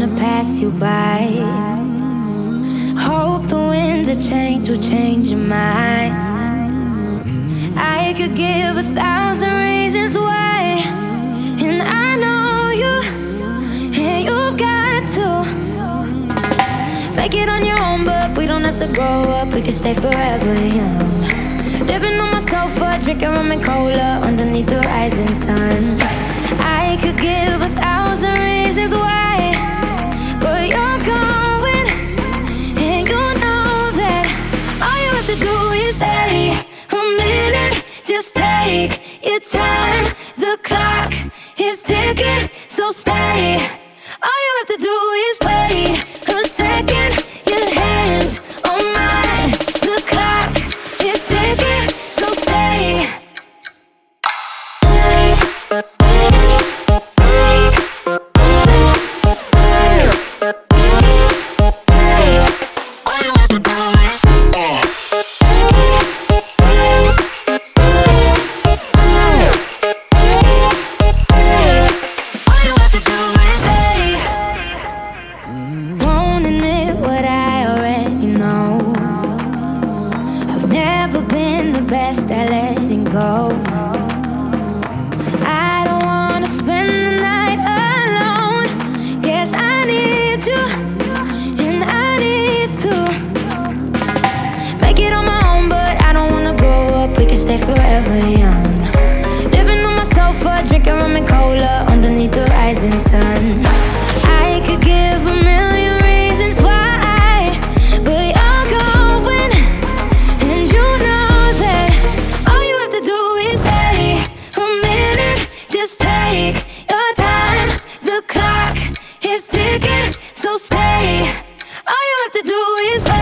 wanna pass you by. Hope the winds of change will change your mind. I could give 1,000 reasons why, and I know you, and you've got to make it on your own, but we don't have to grow up, we can stay forever young. Living on my sofa, drinking rum and cola underneath the rising sun. I could give 1,000 reasons why, but you're going, and you know that all you have to do is stay a minute. Just take your time, the clock is ticking, so stay. All you have to do is wait a second. Your hands on mine, the clock is ticking, so stay. Won't admit what I already know. I've never been the best at letting go. I don't wanna spend the night alone. Yes, I need you, and I need to make it on my own, but I don't wanna grow up, we can stay forever young. Living on my sofa, drinking rum and cola underneath the rising sun. I could give 1,000,000 reasons why, but you're going, and you know that all you have to do is stay a minute. Just take your time, the clock is ticking, so stay. All you have to do is